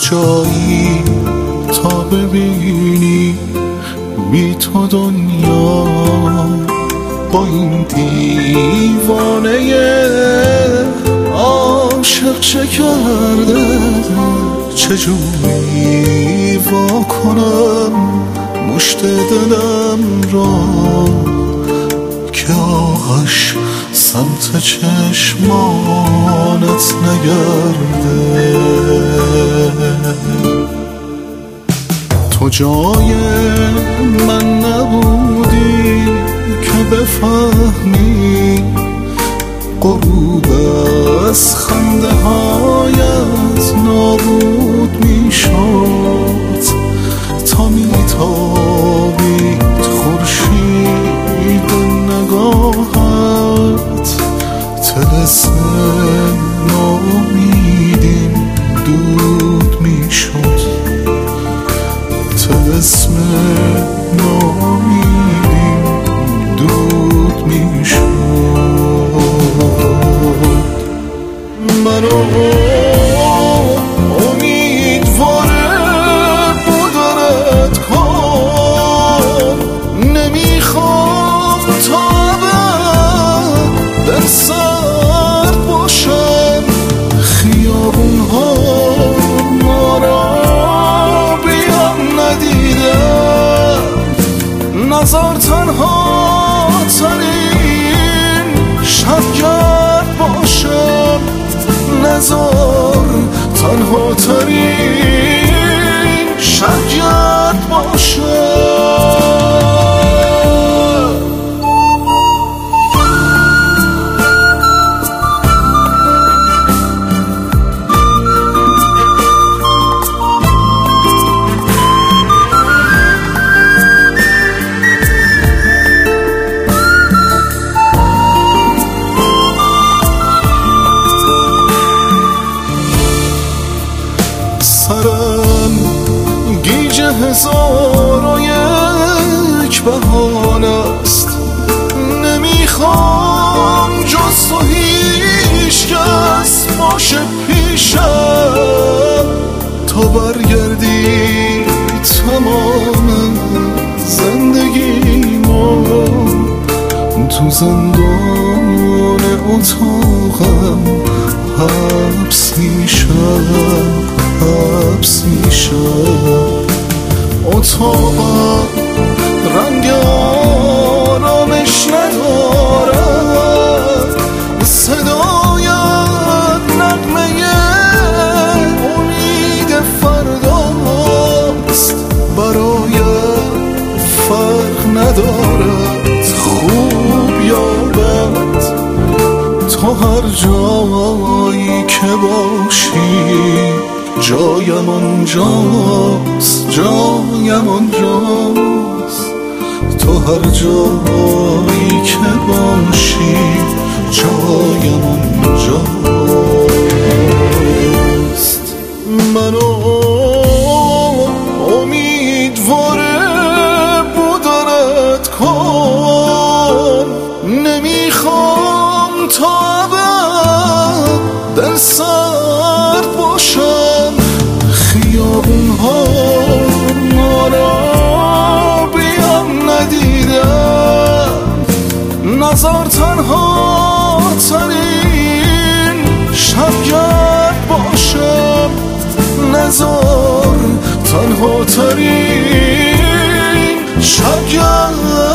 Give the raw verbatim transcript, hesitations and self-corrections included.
کجایی تا ببینی بی تو دنیا با این دیوانه عاشق چه کرده؟ چجوری وا کنم مشت دلم را که آهش سمت چشمانت نگرده؟ تو جای من نبودی که بفهمی غروب از خنده هایت نابود می شد تا می تابید خورشید نگاهت. طلسم نامیدیم دود می شد، طلسم نامیدیم دود می شد. منو امیدواره بودنت کن، نمیخوام تا ابد در سر باشم. خیابون ها ما را بیام ندیدم، نظر تنها ترین شبگرد باشم. نظر تنها ترین شبگرد باشم. سرم گیج هزار و یک بهانه است، نمیخوام جز تو هیچ کس باشه پیشم. تا برگردی تمام زندگیمو تو زندان اتاقم حبس میشم، حبس میشم. اتاقم رنگ آرامش ندارد، صدایت نغمه امید فرداست. برایت فرق ندارد خوب یا بد، تو هر جایی که باشی جایم آنجاست، جایم آنجاست. تو هر جایی که باشی جایم آنجاست. منو امیدواره بودنت کن، نمیخوام تا ابد در سر باشم. خیابون ها ما را بیام ندیدم، نظر تنها ترین شبگرد باشم. نظر تنها ترین شبگرد